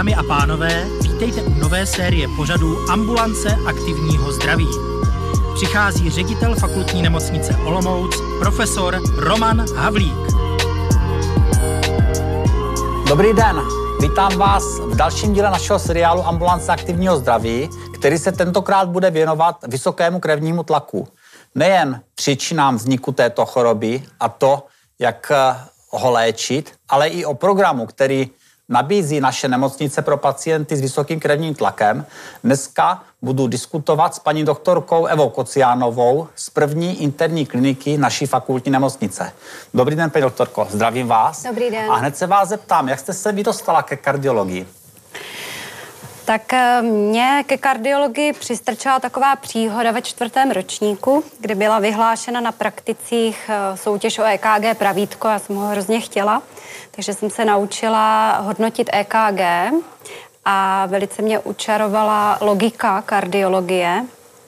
Dámy a pánové, vítejte u nové série pořadů Ambulance aktivního zdraví. Přichází ředitel fakultní nemocnice Olomouc, profesor Roman Havlík. Dobrý den, vítám vás v dalším díle našeho seriálu Ambulance aktivního zdraví, který se tentokrát bude věnovat vysokému krevnímu tlaku. Nejen příčinám vzniku této choroby a to, jak ho léčit, ale i o programu, který nabízí naše nemocnice pro pacienty s vysokým krevním tlakem. Dneska budu diskutovat s paní doktorkou Evou Kociánovou z první interní kliniky naší fakultní nemocnice. Dobrý den, paní doktorko, zdravím vás. Dobrý den. A hned se vás zeptám, jak jste se vy dostala ke kardiologii? Tak mě ke kardiologii přistrčila taková příhoda ve 4. ročníku, kdy byla vyhlášena na prakticích soutěž o EKG pravítko. Já jsem ho hrozně chtěla, takže jsem se naučila hodnotit EKG a velice mě učarovala logika kardiologie.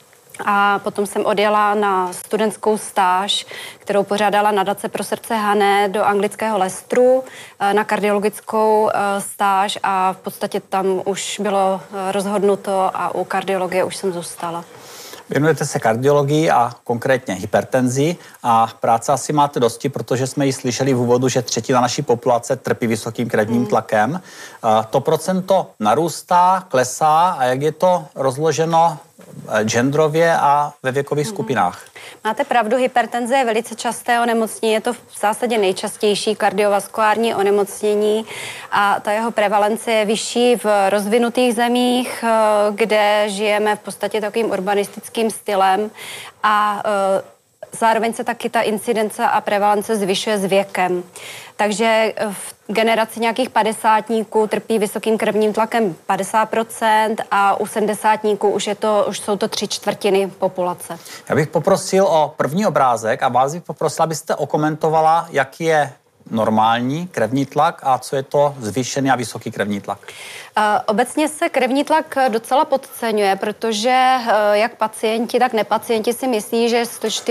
A potom jsem odjela na studentskou stáž, kterou pořádala nadace pro srdce Hané do anglického Leicesteru na kardiologickou stáž a v podstatě tam už bylo rozhodnuto a u kardiologie už jsem zůstala. Věnujete se kardiologii a konkrétně hypertenzi a práce asi máte dosti, protože jsme ji slyšeli v úvodu, že třetina naší populace trpí vysokým krevním tlakem. To procento narůstá, klesá a jak je to rozloženo genderově a ve věkových skupinách? Máte pravdu, hypertenze je velice časté onemocnění, je to v zásadě nejčastější kardiovaskulární onemocnění a ta jeho prevalence je vyšší v rozvinutých zemích, kde žijeme v podstatě takovým urbanistickým stylem a zároveň se taky ta incidence a prevalence zvyšuje s věkem. Takže v generaci nějakých 50tníků trpí vysokým krevním tlakem 50% a u 70tníků už jsou to 3/4 populace. Já bych poprosil o první obrázek a vás bych poprosila, abyste okomentovala, jaký je normální krevní tlak a co je to zvýšený a vysoký krevní tlak. Obecně se krevní tlak docela podceňuje, protože jak pacienti, tak nepacienti si myslí, že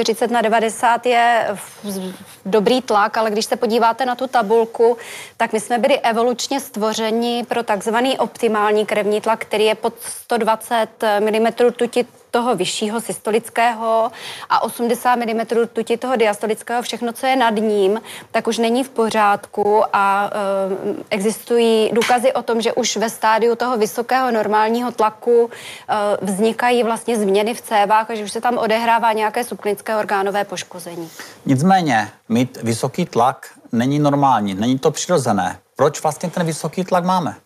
140/90 je dobrý tlak, ale když se podíváte na tu tabulku, tak my jsme byli evolučně stvořeni pro takzvaný optimální krevní tlak, který je pod 120 mm rtuti toho vyššího systolického a 80 mm rtuti toho diastolického, všechno, co je nad ním, tak už není v pořádku a existují důkazy o tom, že už ve stádiu toho vysokého normálního tlaku vznikají vlastně změny v cévách a že už se tam odehrává nějaké subklinické orgánové poškození. Nicméně mít vysoký tlak není normální, není to přirozené. Proč vlastně ten vysoký tlak máme?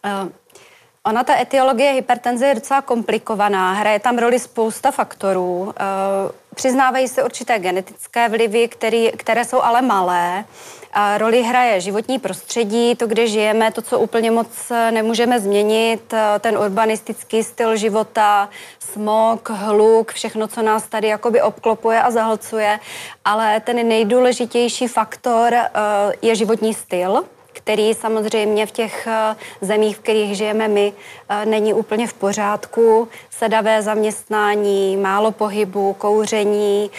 Ona, ta etiologie hypertenze je docela komplikovaná, hraje tam roli spousta faktorů. Přiznávají se určité genetické vlivy, které jsou ale malé. Roli hraje životní prostředí, to, kde žijeme, to, co úplně moc nemůžeme změnit, ten urbanistický styl života, smog, hluk, všechno, co nás tady jakoby obklopuje a zahlcuje. Ale ten nejdůležitější faktor je životní styl, který samozřejmě v těch zemích, v kterých žijeme my, není úplně v pořádku. Sedavé zaměstnání, málo pohybu, kouření,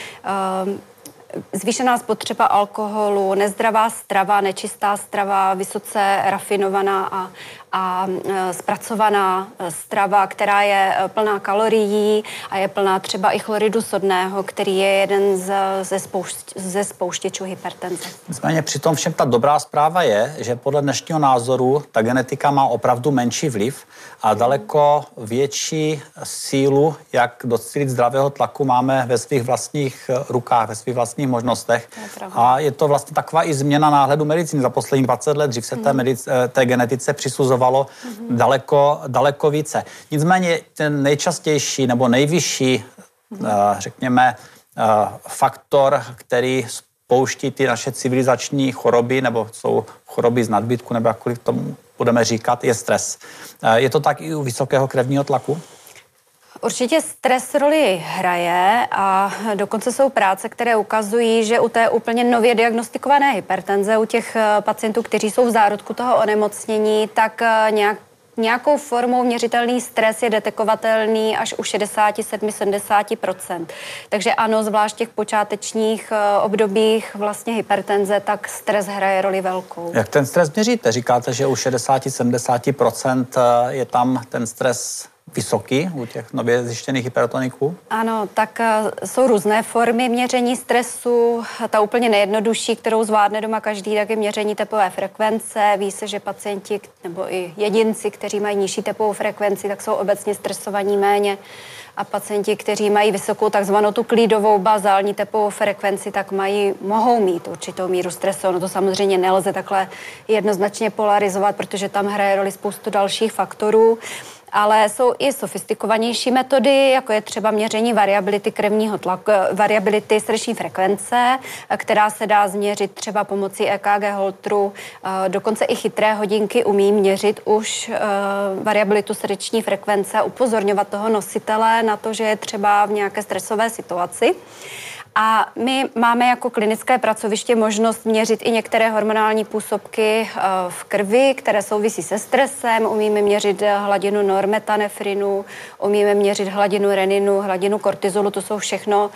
zvýšená spotřeba alkoholu, nezdravá strava, nečistá strava, vysoce rafinovaná a zpracovaná strava, která je plná kalorií a je plná třeba i chloridu sodného, který je jeden ze spouštěčů hypertenze. Nicméně přitom všem ta dobrá zpráva je, že podle dnešního názoru ta genetika má opravdu menší vliv a daleko větší sílu, jak docílit zdravého tlaku, máme ve svých vlastních rukách, ve svých vlastních možnostech. A je to vlastně taková i změna náhledu medicíny za posledních 20 let. Dřív se té genetice přisuzovalo daleko více. Nicméně ten nejčastější nebo nejvyšší, řekněme, faktor, který spouští ty naše civilizační choroby, nebo jsou choroby z nadbytku, nebo jakkoliv tomu budeme říkat, je stres. Je to tak i u vysokého krevního tlaku? Určitě stres roli hraje a dokonce jsou práce, které ukazují, že u té úplně nově diagnostikované hypertenze, u těch pacientů, kteří jsou v zárodku toho onemocnění, tak nějakou formou měřitelný stres je detekovatelný až u 67-70%. Takže ano, zvlášť v těch počátečních obdobích vlastně hypertenze, tak stres hraje roli velkou. Jak ten stres měříte? Říkáte, že u 60-70% je tam ten stres vysoký u těch nově zjištěných hypertoniků? Ano, tak jsou různé formy měření stresu. Ta úplně nejjednodušší, kterou zvládne doma každý, tak je měření tepové frekvence. Ví se, že pacienti nebo i jedinci, kteří mají nižší tepovou frekvenci, tak jsou obecně stresovaní méně. A pacienti, kteří mají vysokou takzvanou tu klídovou bazální tepovou frekvenci, tak mohou mít určitou míru stresu. No to samozřejmě nelze takhle jednoznačně polarizovat, protože tam hraje roli spoustu dalších faktorů. Ale jsou i sofistikovanější metody, jako je třeba měření variability krevního tlaku, variability srdeční frekvence, která se dá změřit třeba pomocí EKG Holteru. Dokonce i chytré hodinky umí měřit už variabilitu srdeční frekvence a upozorňovat toho nositele na to, že je třeba v nějaké stresové situaci. A my máme jako klinické pracoviště možnost měřit i některé hormonální působky v krvi, které souvisí se stresem. Umíme měřit hladinu normetanefrinu, umíme měřit hladinu reninu, hladinu kortizolu. To jsou všechno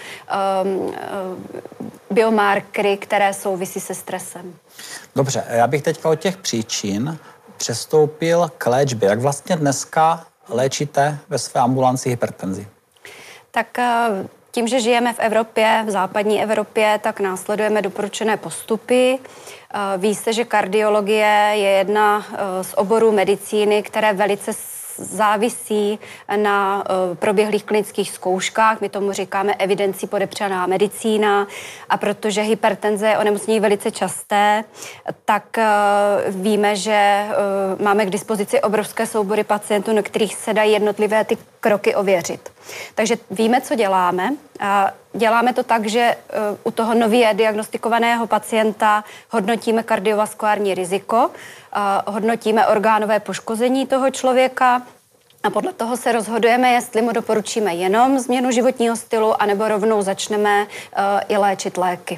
biomarkery, které souvisí se stresem. Dobře, já bych teďka od těch příčin přestoupil k léčbě. Jak vlastně dneska léčíte ve své ambulanci hypertenzi? Tak tím, že žijeme v Evropě, v západní Evropě, tak následujeme doporučené postupy. Ví se, že kardiologie je jedna z oborů medicíny, které velice závisí na proběhlých klinických zkouškách. My tomu říkáme evidencí podepřená medicína a protože hypertenze je onemocnění velice časté, tak víme, že máme k dispozici obrovské soubory pacientů, na kterých se dají jednotlivé ty kroky ověřit. Takže víme, co děláme. A děláme to tak, že u toho nově diagnostikovaného pacienta hodnotíme kardiovaskulární riziko, hodnotíme orgánové poškození toho člověka a podle toho se rozhodujeme, jestli mu doporučíme jenom změnu životního stylu, anebo rovnou začneme i léčit léky.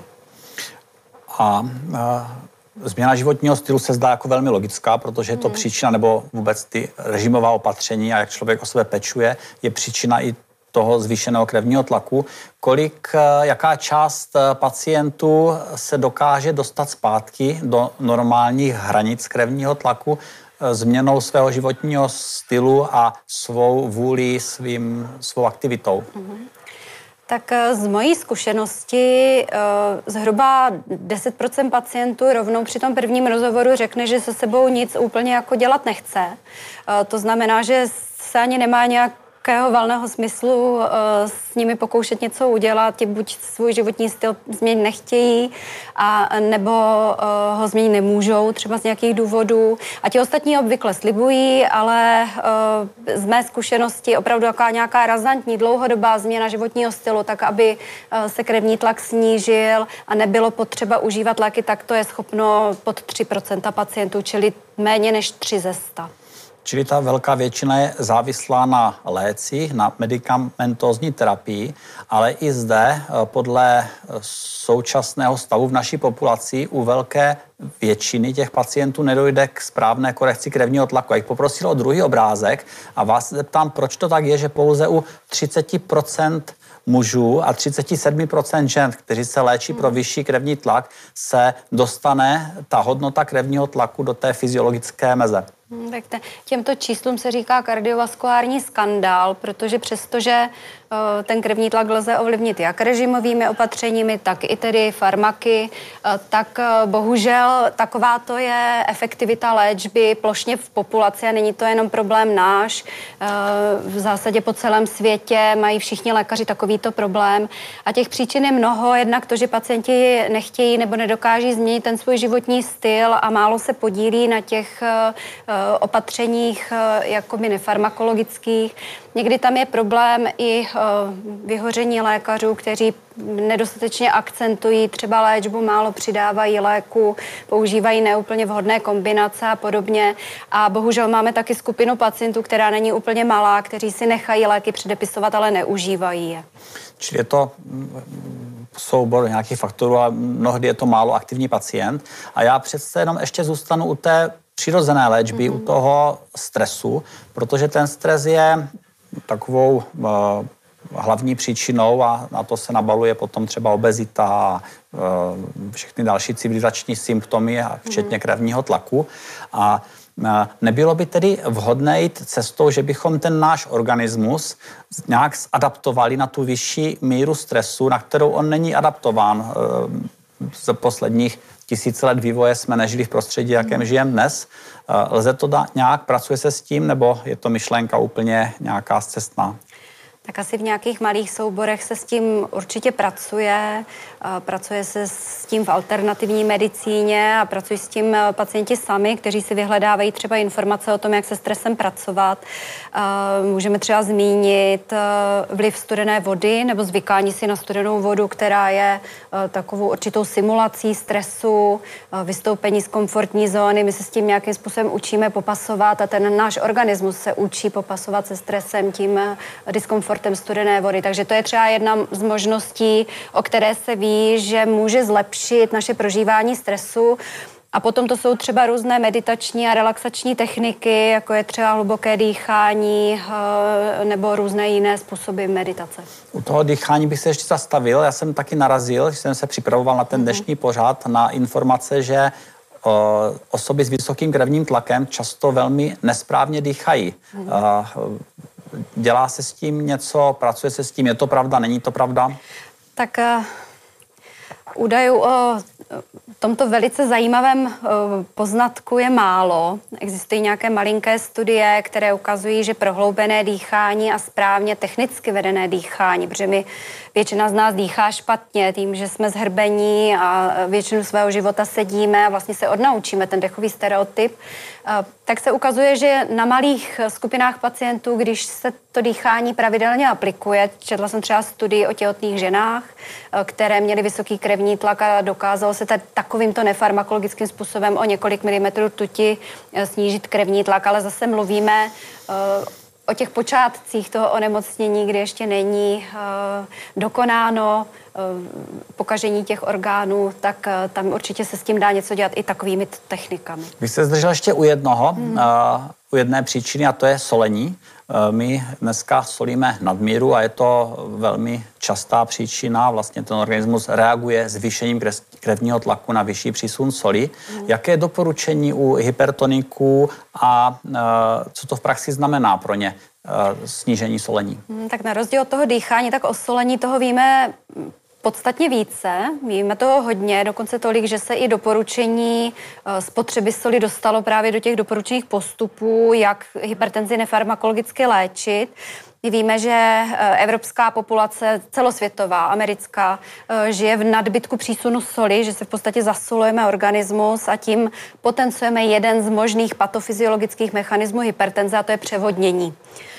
Změna životního stylu se zdá jako velmi logická, protože je to příčina, nebo vůbec ty režimová opatření a jak člověk o sebe pečuje, je příčina i toho zvýšeného krevního tlaku. Jaká část pacientů se dokáže dostat zpátky do normálních hranic krevního tlaku změnou svého životního stylu a svou vůli, svou aktivitou? Tak z mojí zkušenosti zhruba 10% pacientů rovnou při tom prvním rozhovoru řekne, že se sebou nic úplně jako dělat nechce. To znamená, že se ani nemá nějakého valného smyslu s nimi pokoušet něco udělat, ti buď svůj životní styl změnit nechtějí, nebo ho změnit nemůžou, třeba z nějakých důvodů. A ti ostatní obvykle slibují, ale z mé zkušenosti opravdu nějaká razantní dlouhodobá změna životního stylu, tak aby se krevní tlak snížil a nebylo potřeba užívat léky, tak to je schopno pod 3% pacientů, čili méně než 3 ze 100. Čili ta velká většina je závislá na lécích, na medikamentózní terapii, ale i zde podle současného stavu v naší populaci u velké většiny těch pacientů nedojde k správné korekci krevního tlaku. Já bych poprosil o druhý obrázek a vás zeptám, proč to tak je, že pouze u 30% mužů a 37% žen, kteří se léčí pro vyšší krevní tlak, se dostane ta hodnota krevního tlaku do té fyziologické meze. Tak těmto číslům se říká kardiovaskulární skandál, protože přestože ten krevní tlak lze ovlivnit jak režimovými opatřeními, tak i tedy farmaky, tak bohužel takováto je efektivita léčby plošně v populaci a není to jenom problém náš. V zásadě po celém světě mají všichni lékaři takovýto problém a těch příčin je mnoho, jednak to, že pacienti nechtějí nebo nedokáží změnit ten svůj životní styl a málo se podílí na těch opatřeních jakoby nefarmakologických. Někdy tam je problém i vyhoření lékařů, kteří nedostatečně akcentují třeba léčbu, málo přidávají léku, používají neúplně vhodné kombinace a podobně. A bohužel máme taky skupinu pacientů, která není úplně malá, kteří si nechají léky předepisovat, ale neužívají je. Čili je to soubor nějakých faktorů a mnohdy je to málo aktivní pacient. A já přece jenom ještě zůstanu u té přirozené léčby u toho stresu, protože ten stres je takovou hlavní příčinou a na to se nabaluje potom třeba obezita a všechny další civilizační symptomy, včetně krevního tlaku. A nebylo by tedy vhodné jít cestou, že bychom ten náš organismus nějak adaptovali na tu vyšší míru stresu, na kterou on není adaptován. Z posledních 1000 let vývoje jsme nežili v prostředí, jakém žijeme dnes. Lze to nějak, pracuje se s tím, nebo je to myšlenka úplně nějaká scestná? Tak asi v nějakých malých souborech se s tím určitě pracuje. Pracuje se s tím v alternativní medicíně a pracují s tím pacienti sami, kteří si vyhledávají třeba informace o tom, jak se stresem pracovat. Můžeme třeba zmínit vliv studené vody nebo zvykání si na studenou vodu, která je takovou určitou simulací stresu, vystoupení z komfortní zóny. My se s tím nějakým způsobem učíme popasovat a ten náš organismus se učí popasovat se stresem, tím diskomfortem studené vody. Takže to je třeba jedna z možností, o které se ví, že může zlepšit naše prožívání stresu. A potom to jsou třeba různé meditační a relaxační techniky, jako je třeba hluboké dýchání nebo různé jiné způsoby meditace. U toho dýchání bych se ještě zastavil. Já jsem taky narazil, když jsem se připravoval na ten dnešní pořad, na informace, že osoby s vysokým krevním tlakem často velmi nesprávně dýchají. Dělá se s tím něco, pracuje se s tím, je to pravda, není to pravda? Tak údajů o tomto velice zajímavém poznatku je málo. Existují nějaké malinké studie, které ukazují, že prohloubené dýchání a správně technicky vedené dýchání, protože většina z nás dýchá špatně tím, že jsme zhrbení a většinu svého života sedíme a vlastně se odnaučíme ten dechový stereotyp, tak se ukazuje, že na malých skupinách pacientů, když se to dýchání pravidelně aplikuje, četla jsem třeba studii o těhotných ženách, které měly vysoký krevní tlak a dokázalo se takovýmto nefarmakologickým způsobem o několik milimetrů rtuti snížit krevní tlak, ale zase mluvíme o těch počátcích toho onemocnění, kdy ještě není dokonáno pokažení těch orgánů, tak tam určitě se s tím dá něco dělat i takovými technikami. Vy jste zdržel ještě u jednoho, u jedné příčiny, a to je solení. My dneska solíme nadmíru a je to velmi častá příčina. Vlastně ten organismus reaguje zvýšením krevního tlaku na vyšší přísun soli. Jaké je doporučení u hypertoniků a co to v praxi znamená pro ně snížení solení? Tak na rozdíl od toho dýchání, tak o solení toho víme podstatně více. Víme toho hodně, dokonce tolik, že se i doporučení spotřeby soli dostalo právě do těch doporučených postupů, jak hypertenzi nefarmakologicky léčit. My víme, že evropská populace, celosvětová, americká, žije v nadbytku přísunu soli, že se v podstatě zasolujeme organismus a tím potenciujeme jeden z možných patofyziologických mechanismů hypertenze, a to je převodnění.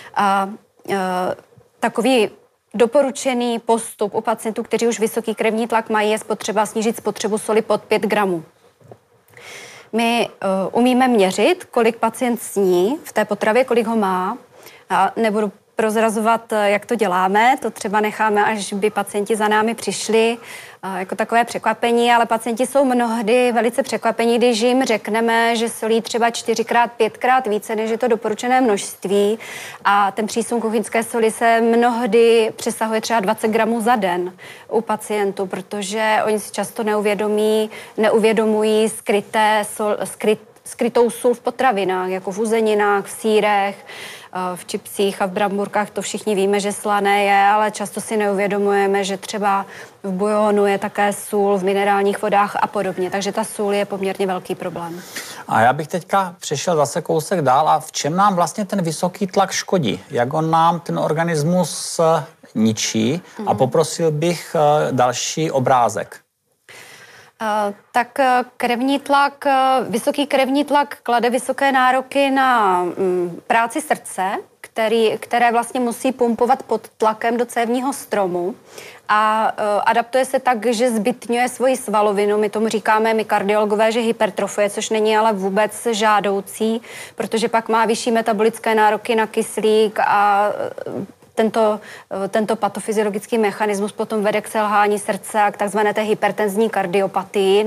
Takový doporučený postup u pacientů, kteří už vysoký krevní tlak mají, je potřeba snížit spotřebu soli pod 5 gramů. My umíme měřit, kolik pacient sní v té potravě, kolik ho má. A nebudu prozrazovat, jak to děláme, to třeba necháme, až by pacienti za námi přišli, jako takové překvapení, ale pacienti jsou mnohdy velice překvapení, když jim řekneme, že solí třeba 4x, 5x více, než je to doporučené množství, a ten přísun kuchyňské soli se mnohdy přesahuje třeba 20 gramů za den u pacientů, protože oni si často neuvědomují skrytou sůl v potravinách, jako v uzeninách, v sýrech, v čipsích a v bramburkách. To všichni víme, že slané je, ale často si neuvědomujeme, že třeba v bujonu je také sůl, v minerálních vodách a podobně. Takže ta sůl je poměrně velký problém. A já bych teďka přešel zase kousek dál. A v čem nám vlastně ten vysoký tlak škodí? Jak on nám ten organismus ničí? A poprosil bych další obrázek. Tak vysoký krevní tlak klade vysoké nároky na práci srdce, které vlastně musí pumpovat pod tlakem do cévního stromu a adaptuje se tak, že zbytňuje svoji svalovinu. My tomu říkáme, my kardiologové, že hypertrofuje, což není ale vůbec žádoucí, protože pak má vyšší metabolické nároky na kyslík a tento patofyziologický mechanismus potom vede k selhání srdce a k takzvané té hypertenzní kardiopatii nebo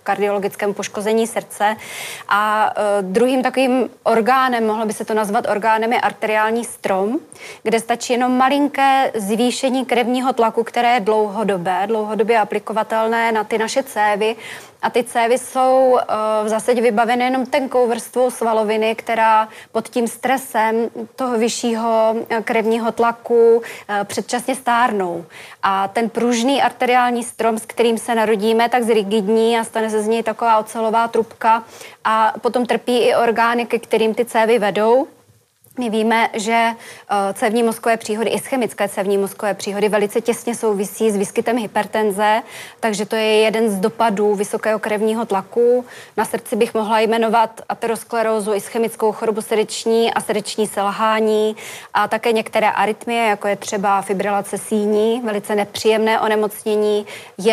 kardiologickému poškození srdce. A druhým takovým orgánem, mohlo by se to nazvat orgánem, je arteriální strom, kde stačí jenom malinké zvýšení krevního tlaku, které je dlouhodobě aplikovatelné na ty naše cévy. A ty cévy jsou v zásadě vybaveny jenom tenkou vrstvou svaloviny, která pod tím stresem toho vyššího krevního tlaku předčasně stárnou. A ten pružný arteriální strom, s kterým se narodíme, tak zrigidní a stane se z něj taková ocelová trubka a potom trpí i orgány, ke kterým ty cévy vedou. My víme, že cévní mozkové příhody, ischemické cévní mozkové příhody velice těsně souvisí s výskytem hypertenze, takže to je jeden z dopadů vysokého krevního tlaku. Na srdci bych mohla jmenovat aterosklerózu, ischemickou chorobu srdeční a srdeční selhání a také některé arytmie, jako je třeba fibrilace síní, velice nepříjemné onemocnění,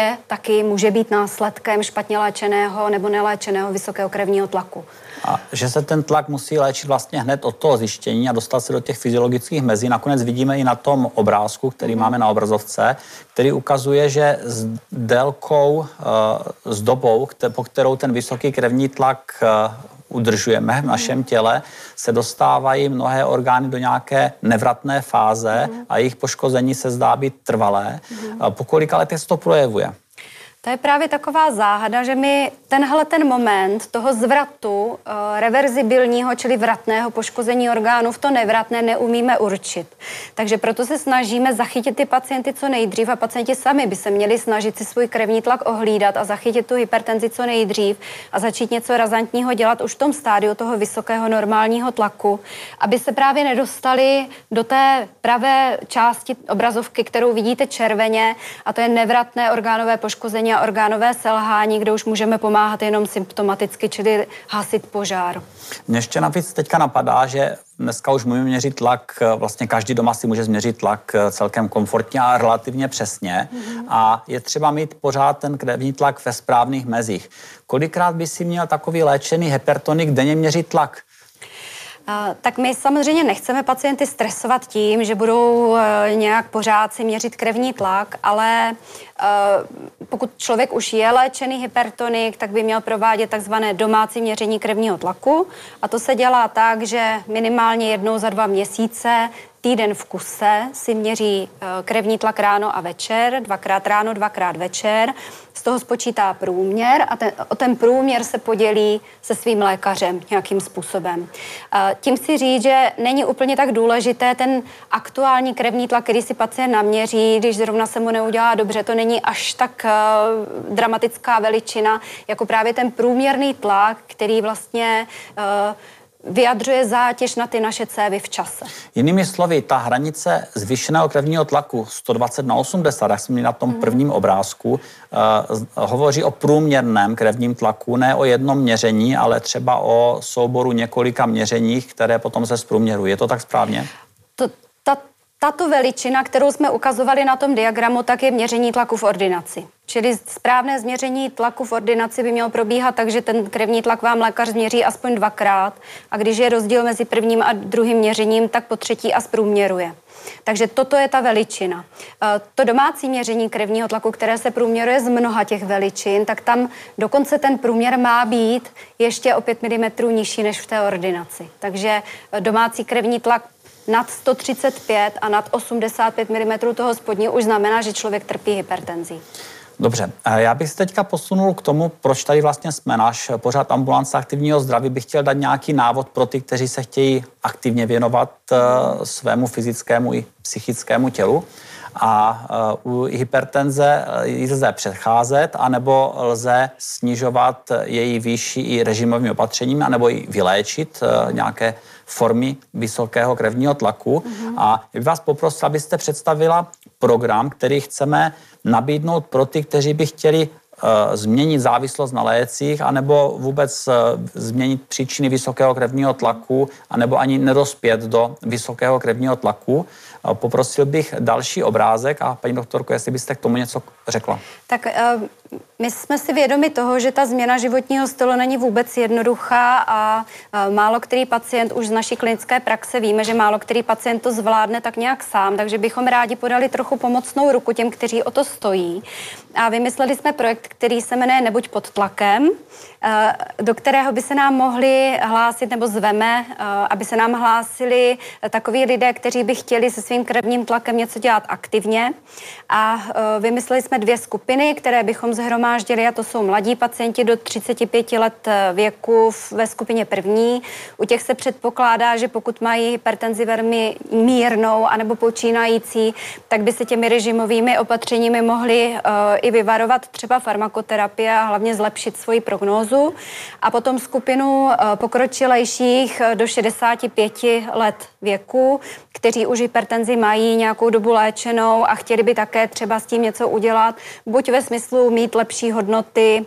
může být následkem špatně léčeného nebo neléčeného vysokého krevního tlaku. A že se ten tlak musí léčit vlastně hned od toho zjištění a dostat se do těch fyziologických mezí. Nakonec vidíme i na tom obrázku, který máme na obrazovce, který ukazuje, že s délkou, s dobou, po kterou ten vysoký krevní tlak udržujeme v našem těle, se dostávají mnohé orgány do nějaké nevratné fáze a jejich poškození se zdá být trvalé. Po kolika letech se to projevuje? To je právě taková záhada, že my ten moment toho zvratu reverzibilního, čili vratného poškození orgánů v to nevratné neumíme určit. Takže proto se snažíme zachytit ty pacienty co nejdřív a pacienti sami by se měli snažit si svůj krevní tlak ohlídat a zachytit tu hypertenzi co nejdřív a začít něco razantního dělat už v tom stádiu toho vysokého normálního tlaku, aby se právě nedostali do té pravé části obrazovky, kterou vidíte červeně, a to je nevratné orgánové poškození a orgánové selhání, kde už můžeme pomáhat jenom symptomaticky, čili hasit požár. Mně ještě navíc teďka napadá, že dneska už můžeme měřit tlak, vlastně každý doma si může změřit tlak celkem komfortně a relativně přesně a je třeba mít pořád ten krevní tlak ve správných mezích. Kolikrát by si měl takový léčený hypertonik denně měřit tlak? Tak my samozřejmě nechceme pacienty stresovat tím, že budou nějak pořád si měřit krevní tlak, ale pokud člověk už je léčený hypertonik, tak by měl provádět takzvané domácí měření krevního tlaku a to se dělá tak, že minimálně jednou za 2 měsíce týden v kuse si měří krevní tlak ráno a večer, 2krát ráno, 2krát večer. Z toho spočítá průměr a o ten průměr se podělí se svým lékařem nějakým způsobem. Tím si říct, že není úplně tak důležité ten aktuální krevní tlak, který si pacient naměří, když zrovna se mu neudělá dobře, to není až tak dramatická veličina, jako právě ten průměrný tlak, který vlastně vyjadřuje zátěž na ty naše cévy v čase. Jinými slovy, ta hranice zvýšeného krevního tlaku 120/80, jak jsme měli na tom prvním obrázku, hovoří o průměrném krevním tlaku, ne o jednom měření, ale třeba o souboru několika měření, které potom se zprůměrují. Je to tak správně? Tato veličina, kterou jsme ukazovali na tom diagramu, tak je měření tlaku v ordinaci. Čili správné změření tlaku v ordinaci by mělo probíhat tak, že ten krevní tlak vám lékař změří aspoň 2krát a když je rozdíl mezi prvním a druhým měřením, tak po třetí a zprůměruje. Takže toto je ta veličina. To domácí měření krevního tlaku, které se průměruje z mnoha těch veličin, tak tam dokonce ten průměr má být ještě o 5 mm nižší než v té ordinaci. Takže domácí krevní tlak nad 135 a nad 85 mm toho spodního už znamená, že člověk trpí hypertenzí. Dobře, já bych se teďka posunul k tomu, proč tady vlastně jsme. Náš pořad Ambulance aktivního zdraví bych chtěl dát nějaký návod pro ty, kteří se chtějí aktivně věnovat svému fyzickému i psychickému tělu. A u hypertenze ji lze předcházet, anebo lze snižovat její výši i režimovými opatřeními, anebo ji vyléčit nějaké formy vysokého krevního tlaku. A já bych vás poprosil, abyste představila program, který chceme nabídnout pro ty, kteří by chtěli změnit závislost na lécích, anebo vůbec změnit příčiny vysokého krevního tlaku, anebo ani nedospět do vysokého krevního tlaku. Poprosil bych další obrázek a paní doktorko, jestli byste k tomu něco řekla. Tak My jsme si vědomi toho, že ta změna životního stylu není vůbec jednoduchá a málo který pacient už z naší klinické praxe víme, že málo který pacient to zvládne tak nějak sám, takže bychom rádi podali trochu pomocnou ruku těm, kteří o to stojí. A vymysleli jsme projekt, který se jmenuje Nebuď pod tlakem, do kterého by se nám mohli hlásit, nebo zveme, aby se nám hlásili takoví lidé, kteří by chtěli se svým krevním tlakem něco dělat aktivně. A vymysleli jsme 2 skupiny, které bychom zhromáždili, a to jsou mladí pacienti do 35 let věku ve skupině první. U těch se předpokládá, že pokud mají hypertenzi velmi mírnou anebo počínající, tak by se těmi režimovými opatřeními mohli i vyvarovat třeba farmakoterapie a hlavně zlepšit svoji prognózu. A potom skupinu pokročilejších do 65 let věku, kteří už hypertenzi mají nějakou dobu léčenou a chtěli by také třeba s tím něco udělat, buď ve smyslu mít lepší hodnoty,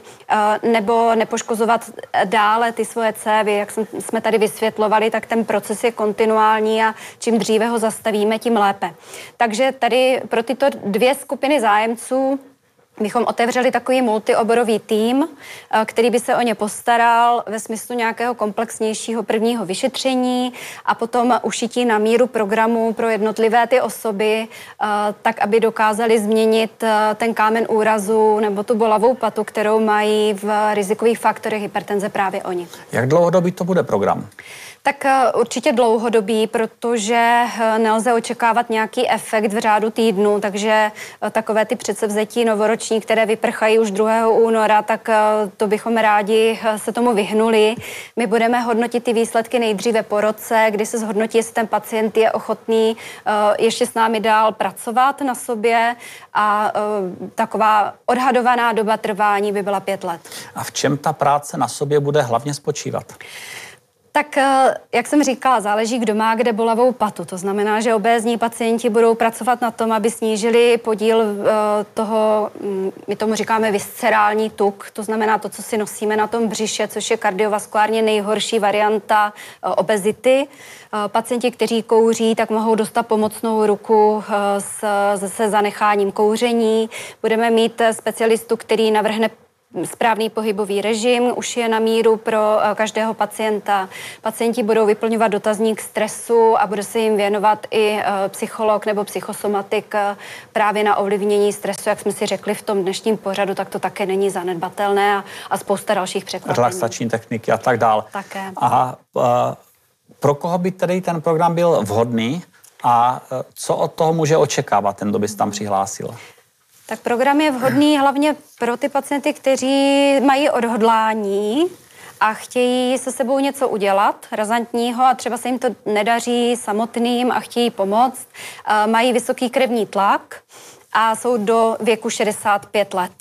nebo nepoškozovat dále ty svoje cévy. Jak jsme tady vysvětlovali, tak ten proces je kontinuální a čím dříve ho zastavíme, tím lépe. Takže tady pro tyto 2 skupiny zájemců bychom otevřeli takový multioborový tým, který by se o ně postaral ve smyslu nějakého komplexnějšího prvního vyšetření a potom ušití na míru programu pro jednotlivé ty osoby, tak, aby dokázali změnit ten kámen úrazu nebo tu bolavou patu, kterou mají v rizikových faktorech hypertenze právě oni. Jak dlouhodobý to bude program? Tak určitě dlouhodobý, protože nelze očekávat nějaký efekt v řádu týdnu, takže takové ty předsevzetí novoroční, které vyprchají už 2. února, tak to bychom rádi se tomu vyhnuli. My budeme hodnotit ty výsledky nejdříve po roce, kdy se zhodnotí, jestli ten pacient je ochotný ještě s námi dál pracovat na sobě a taková odhadovaná doba trvání by byla 5 let. A v čem ta práce na sobě bude hlavně spočívat? Tak, jak jsem říkala, záleží, kdo má kde bolavou patu. To znamená, že obézní pacienti budou pracovat na tom, aby snížili podíl toho, my tomu říkáme viscerální tuk, to znamená to, co si nosíme na tom břiše, což je kardiovaskulárně nejhorší varianta obezity. Pacienti, kteří kouří, tak mohou dostat pomocnou ruku se zanecháním kouření. Budeme mít specialistu, který navrhne správný pohybový režim, už je na míru pro každého pacienta. Pacienti budou vyplňovat dotazník stresu a bude se jim věnovat i psycholog nebo psychosomatik právě na ovlivnění stresu, jak jsme si řekli v tom dnešním pořadu, tak to také není zanedbatelné a spousta dalších překvapení. Relaxační techniky a tak dál. Také. A pro koho by tedy ten program byl vhodný a co od toho může očekávat ten, kdo by se tam přihlásil? Tak program je vhodný hlavně pro ty pacienty, kteří mají odhodlání a chtějí se sebou něco udělat razantního a třeba se jim to nedaří samotným a chtějí pomoct. Mají vysoký krevní tlak a jsou do věku 65 let.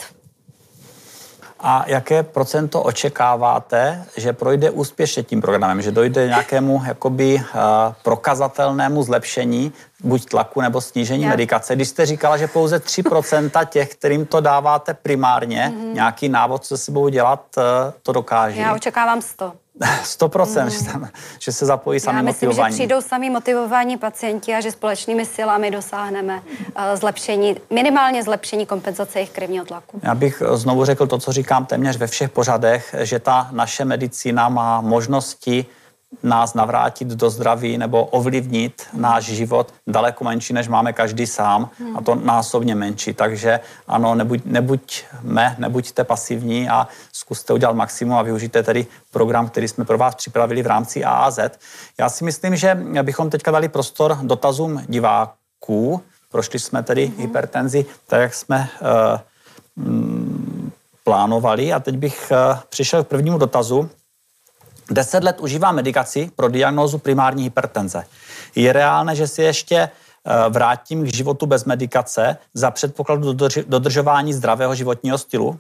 A jaké procento očekáváte, že projde úspěšně tím programem, že dojde nějakému jakoby prokazatelnému zlepšení buď tlaku nebo snížení medikace? Když jste říkala, že pouze 3% těch, kterým to dáváte primárně, nějaký návod, co se sebou dělat, to dokáží. Já očekávám 100. 100%, že se zapojí sami motivovaní. Já myslím, že přijdou sami motivovaní pacienti a že společnými silami dosáhneme zlepšení, minimálně zlepšení kompenzace jejich krevního tlaku. Já bych znovu řekl to, co říkám téměř ve všech pořadech, že ta naše medicína má možnosti nás navrátit do zdraví nebo ovlivnit náš život daleko menší, než máme každý sám, a to násobně menší. Takže ano, nebuďte pasivní a zkuste udělat maximum a využijte tedy program, který jsme pro vás připravili v rámci AAZ. Já si myslím, že bychom teďka dali prostor dotazům diváků. Prošli jsme tedy hypertenzi, tak jak jsme plánovali, a teď bych přišel k prvnímu dotazu. 10 let užívám medikaci pro diagnózu primární hypertenze. Je reálné, že si ještě vrátím k životu bez medikace za předpokladu dodržování zdravého životního stylu?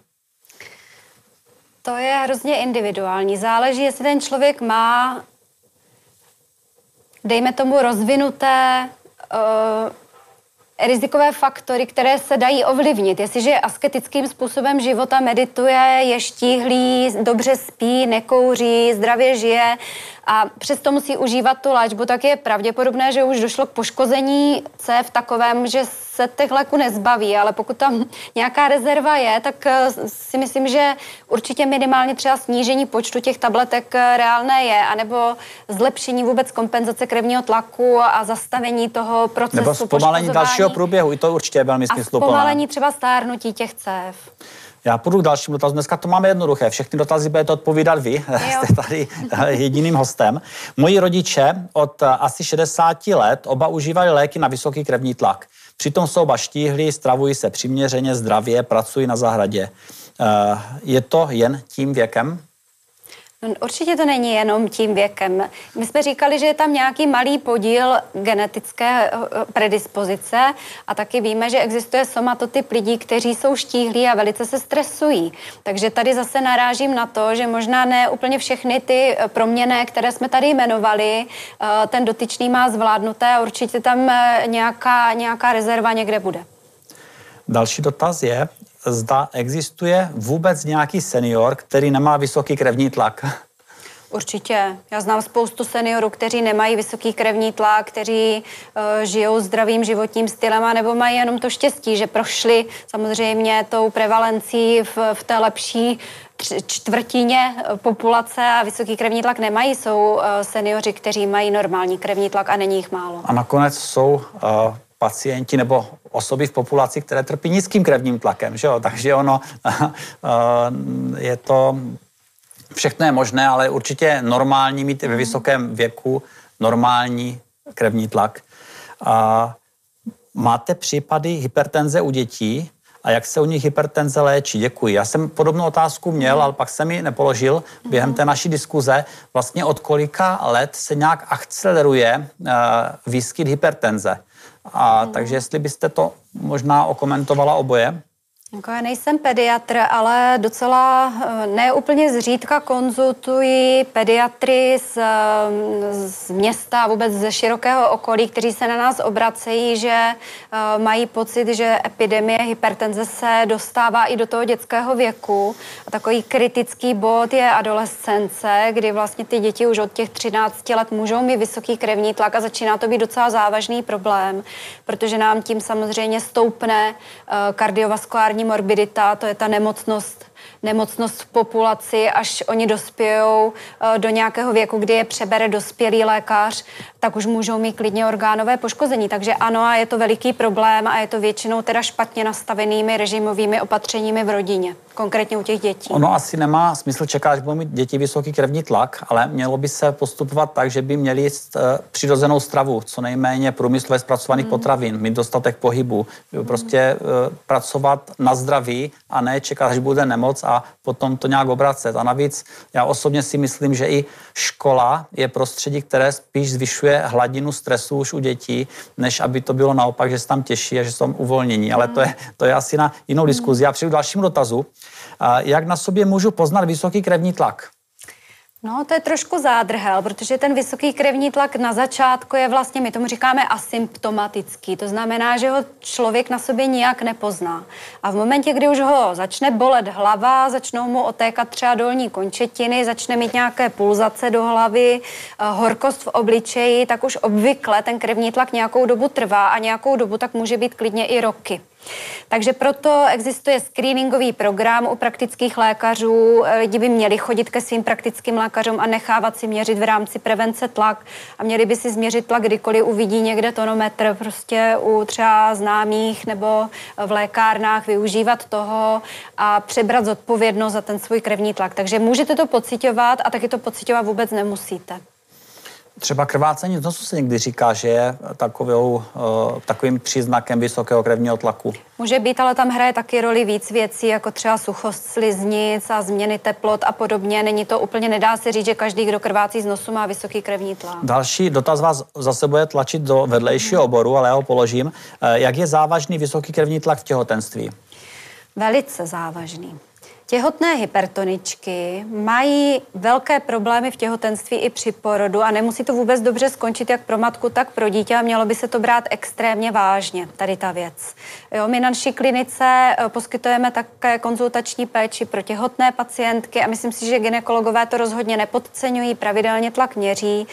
To je hrozně individuální. Záleží, jestli ten člověk má, dejme tomu, rozvinuté rizikové faktory, které se dají ovlivnit. Jestliže je asketickým způsobem života, medituje, je štíhlý, dobře spí, nekouří, zdravě žije a přesto musí užívat tu léčbu, tak je pravděpodobné, že už došlo k poškození cév takovém, že se těch léků nezbaví, ale pokud tam nějaká rezerva je, tak si myslím, že určitě minimálně třeba snížení počtu těch tabletek reálné je, anebo zlepšení vůbec kompenzace krevního tlaku a zastavení toho procesu nebo zpomalení dalšího průběhu, i to určitě je velmi smysluplné. A zpomalení třeba stárnutí těch cév. Já půjdu k dalšímu dotazu. Dneska to máme jednoduché. Všechny dotazy budete odpovídat vy. Jste tady jediným hostem. Moji rodiče od asi 60 let oba užívali léky na vysoký krevní tlak. Přitom jsou oba štíhlí, stravují se přiměřeně, zdravě, pracují na zahradě. Je to jen tím věkem? No, určitě to není jenom tím věkem. My jsme říkali, že je tam nějaký malý podíl genetické predispozice a taky víme, že existuje somatotyp lidí, kteří jsou štíhlí a velice se stresují. Takže tady zase narážím na to, že možná ne úplně všechny ty proměnné, které jsme tady jmenovali, ten dotyčný má zvládnuté a určitě tam nějaká rezerva někde bude. Další dotaz je, zda existuje vůbec nějaký senior, který nemá vysoký krevní tlak? Určitě. Já znám spoustu seniorů, kteří nemají vysoký krevní tlak, kteří žijou zdravým životním stylem a nebo mají jenom to štěstí, že prošli samozřejmě tou prevalencí v té lepší čtvrtině populace a vysoký krevní tlak nemají. Jsou seniori, kteří mají normální krevní tlak a není jich málo. A nakonec jsou pacienti nebo osoby v populaci, které trpí nízkým krevním tlakem, že jo? Takže ono je to, všechno je možné, ale určitě normální mít ve vysokém věku normální krevní tlak. Máte případy hypertenze u dětí a jak se u nich hypertenze léčí? Děkuji. Já jsem podobnou otázku měl, ale pak jsem ji nepoložil během té naší diskuze. Vlastně od kolika let se nějak akceleruje výskyt hypertenze? Takže jestli byste to možná okomentovala oboje? Já nejsem pediatr, ale docela ne úplně zřídka konzultuji pediatry z města a vůbec ze širokého okolí, kteří se na nás obracejí, že mají pocit, že epidemie hypertenze se dostává i do toho dětského věku. A takový kritický bod je adolescence, kdy vlastně ty děti už od těch 13 let můžou mít vysoký krevní tlak a začíná to být docela závažný problém, protože nám tím samozřejmě stoupne kardiovaskulární morbidita, to je ta nemocnost v populaci, až oni dospějou do nějakého věku, kdy je přebere dospělý lékař, tak už můžou mít klidně orgánové poškození. Takže ano, a je to veliký problém a je to většinou teda špatně nastavenými režimovými opatřeními v rodině, konkrétně u těch dětí. Ono asi nemá smysl čekat, až budou mít děti vysoký krevní tlak, ale mělo by se postupovat tak, že by měli jíst přirozenou stravu, co nejméně průmyslově zpracovaných potravin, mít dostatek pohybu, prostě pracovat na zdraví a ne čekat, až bude nemoc a potom to nějak obracet. A navíc já osobně si myslím, že i škola je prostředí, které spíš zvyšuje hladinu stresu už u dětí, než aby to bylo naopak, že se tam těší a že jsou uvolnění. Ale to je asi na jinou diskuzi. Já přijdu k dalšímu dotazu. Jak na sobě můžu poznat vysoký krevní tlak? No, to je trošku zádrhel, protože ten vysoký krevní tlak na začátku je vlastně, my tomu říkáme asymptomatický. To znamená, že ho člověk na sobě nijak nepozná. A v momentě, kdy už ho začne bolet hlava, začnou mu otékat třeba dolní končetiny, začne mít nějaké pulzace do hlavy, horkost v obličeji, tak už obvykle ten krevní tlak nějakou dobu trvá a nějakou dobu tak může být klidně i roky. Takže proto existuje screeningový program u praktických lékařů. Lidi by měli chodit ke svým praktickým lékařům a nechávat si měřit v rámci prevence tlak a měli by si změřit tlak, kdykoliv uvidí někde tonometr, prostě u třeba známých nebo v lékárnách využívat toho a přebrat zodpovědnost za ten svůj krevní tlak. Takže můžete to pociťovat a taky to pociťovat vůbec nemusíte. Třeba krvácení z nosu se někdy říká, že je takovým příznakem vysokého krevního tlaku. Může být, ale tam hraje taky roli víc věcí, jako třeba suchost sliznic a změny teplot a podobně. Není to úplně, nedá se říct, že každý, kdo krvácí z nosu, má vysoký krevní tlak. Další dotaz vás zase bude tlačit do vedlejšího oboru, ale já ho položím. Jak je závažný vysoký krevní tlak v těhotenství? Velice závažný. Těhotné hypertoničky mají velké problémy v těhotenství i při porodu a nemusí to vůbec dobře skončit jak pro matku, tak pro dítě a mělo by se to brát extrémně vážně, tady ta věc. Jo, my na naší klinice poskytujeme také konzultační péči pro těhotné pacientky a myslím si, že gynekologové to rozhodně nepodceňují, pravidelně tlak měří.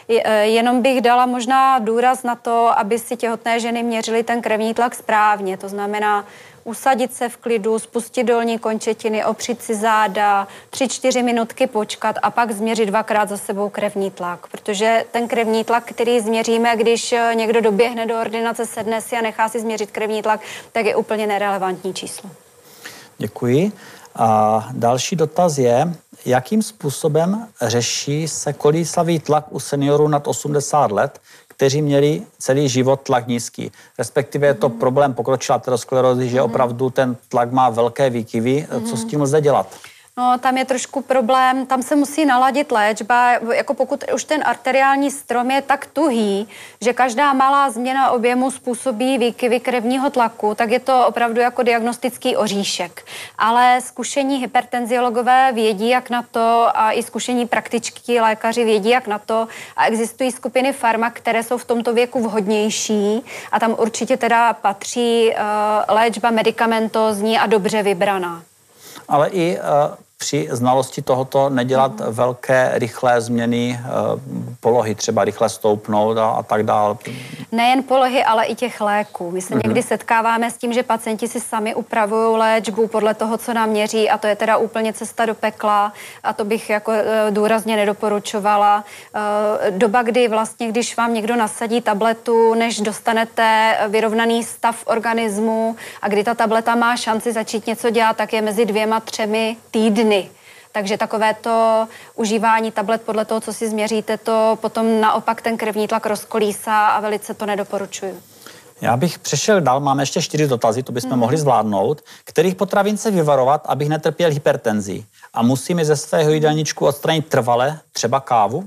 Jenom bych dala možná důraz na to, aby si těhotné ženy měřily ten krevní tlak správně. To znamená usadit se v klidu, spustit dolní končetiny, opřít si záda, 3-4 minutky počkat a pak změřit 2krát za sebou krevní tlak. Protože ten krevní tlak, který změříme, když někdo doběhne do ordinace, sedne si a nechá si změřit krevní tlak, tak je úplně nerelevantní číslo. Děkuji. A další dotaz je, jakým způsobem řeší se kolísavý tlak u seniorů nad 80 let, kteří měli celý život tlak nízký. Respektive je to problém pokročilé aterosklerózy, že opravdu ten tlak má velké výkyvy. Co s tím lze dělat? No, tam je trošku problém, tam se musí naladit léčba, jako pokud už ten arteriální strom je tak tuhý, že každá malá změna objemu způsobí výkyvy krevního tlaku, tak je to opravdu jako diagnostický oříšek. Ale zkušení hypertenziologové vědí, jak na to, a i zkušení praktičtí lékaři vědí, jak na to, a existují skupiny farmak, které jsou v tomto věku vhodnější a tam určitě teda patří léčba medikamentózní a dobře vybraná. Ale i při znalosti tohoto nedělat velké, rychlé změny polohy, třeba rychle stoupnout a tak dále. Nejen polohy, ale i těch léků. My se někdy setkáváme s tím, že pacienti si sami upravují léčbu podle toho, co nám měří, a to je teda úplně cesta do pekla a to bych jako důrazně nedoporučovala. Doba, kdy vlastně, když vám někdo nasadí tabletu, než dostanete vyrovnaný stav organismu a kdy ta tableta má šanci začít něco dělat, tak je mezi 2-3 týdny. Takže takovéto užívání tablet podle toho, co si změříte, to potom naopak ten krevní tlak rozkolísá a velice to nedoporučuji. Já bych přešel dál, máme ještě 4 dotazy, to bychom mohli zvládnout. Kterých potravin se vyvarovat, abych netrpěl hypertenzí? A musíme ze svého jídelníčku odstranit trvale, třeba kávu?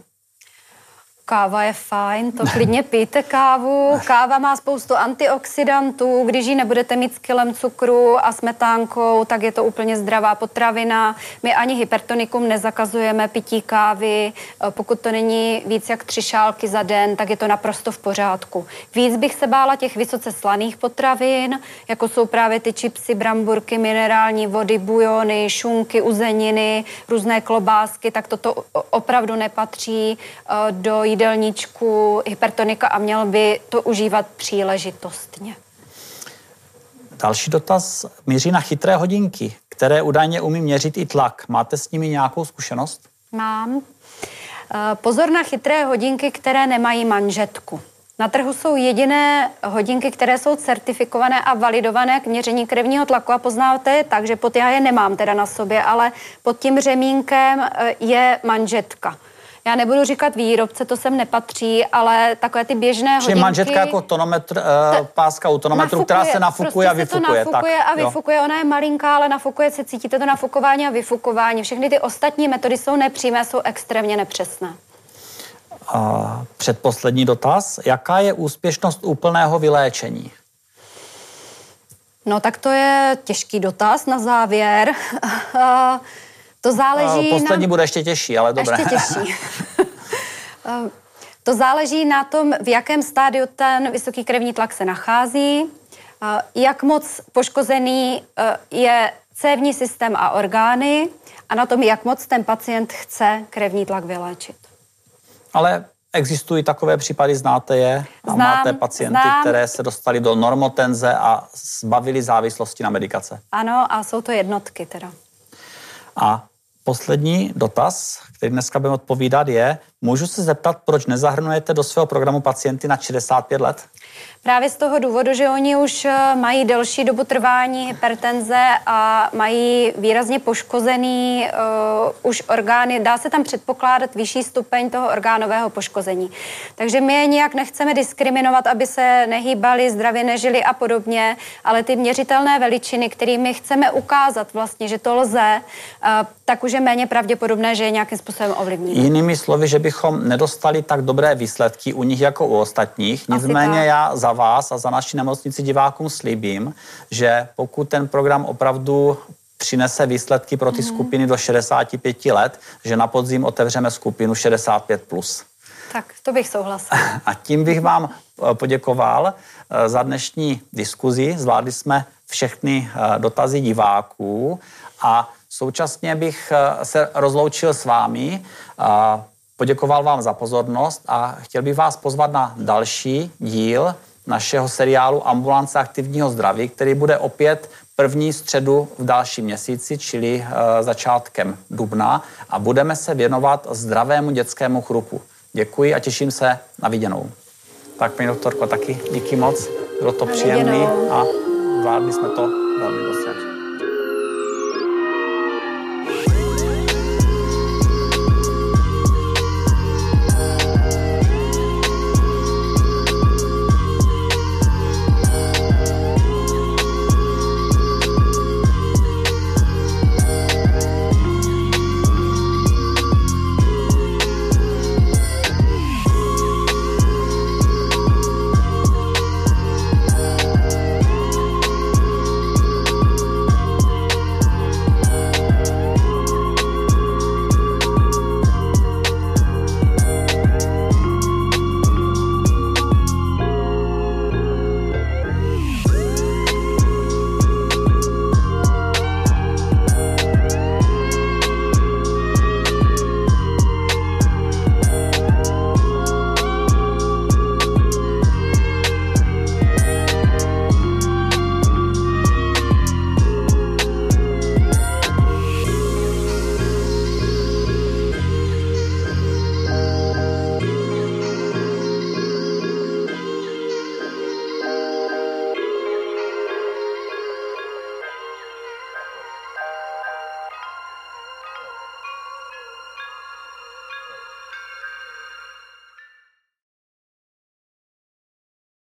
Káva je fajn, to klidně pijte kávu. Káva má spoustu antioxidantů, když ji nebudete mít s kilem cukru a smetánkou, tak je to úplně zdravá potravina. My ani hypertonikum nezakazujeme pití kávy, pokud to není víc jak 3 šálky za den, tak je to naprosto v pořádku. Víc bych se bála těch vysoce slaných potravin, jako jsou právě ty chipsy, bramburky, minerální vody, bujony, šunky, uzeniny, různé klobásky, tak toto opravdu nepatří do jídelníčku hypertonika a měl by to užívat příležitostně. Další dotaz míří na chytré hodinky, které údajně umí měřit i tlak. Máte s nimi nějakou zkušenost? Mám. Pozor na chytré hodinky, které nemají manžetku. Na trhu jsou jediné hodinky, které jsou certifikované a validované k měření krevního tlaku a poznáte je tak, že já je nemám teda na sobě, ale pod tím řemínkem je manžetka. Já nebudu říkat výrobce, to sem nepatří, ale takové ty běžné hodinky... Čili manžetka jako tonometr, páska u tonometru, která se nafukuje a vyfukuje. Prostě se to nafukuje a vyfukuje. Ona je malinká, ale nafukuje se, cítíte to nafukování a vyfukování. Všechny ty ostatní metody jsou nepřímé, jsou extrémně nepřesné. Předposlední dotaz. Jaká je úspěšnost úplného vyléčení? No tak to je těžký dotaz na závěr. To záleží poslední bude ještě těžší, ale dobré. Ještě těžší. To záleží na tom, v jakém stádiu ten vysoký krevní tlak se nachází, jak moc poškozený je cévní systém a orgány a na tom, jak moc ten pacient chce krevní tlak vyléčit. Ale existují takové případy, znáte je? A máte pacienty, které se dostali do normotenze a zbavili závislosti na medikace? Ano, a jsou to jednotky teda. A poslední dotaz, který dneska budeme odpovídat, je, můžu se zeptat, proč nezahrnujete do svého programu pacienty na 65 let? Právě z toho důvodu, že oni už mají delší dobu trvání hypertenze a mají výrazně poškozený už orgány. Dá se tam předpokládat vyšší stupeň toho orgánového poškození. Takže my je nijak nechceme diskriminovat, aby se nehýbali, zdravě nežili a podobně, ale ty měřitelné veličiny, kterými chceme ukázat vlastně, že to lze, tak už je méně pravděpodobné, že je nějakým způsobem ovlivní. Jinými slovy, že bychom nedostali tak dobré výsledky u nich jako u ostatních. Nicméně já za vás a za naši nemocnici divákům slíbím, že pokud ten program opravdu přinese výsledky pro ty skupiny do 65 let, že na podzim otevřeme skupinu 65+. Tak, to bych souhlasila. A tím bych vám poděkoval za dnešní diskuzi. Zvládli jsme všechny dotazy diváků a současně bych se rozloučil s vámi. poděkoval vám za pozornost a chtěl bych vás pozvat na další díl našeho seriálu Ambulance aktivního zdraví, který bude opět první středu v dalším měsíci, čili začátkem dubna, a budeme se věnovat zdravému dětskému chrupu. Děkuji a těším se na viděnou. Tak, paní doktorko, taky díky moc. Bylo to příjemné a zvládli jsme to velmi dobře.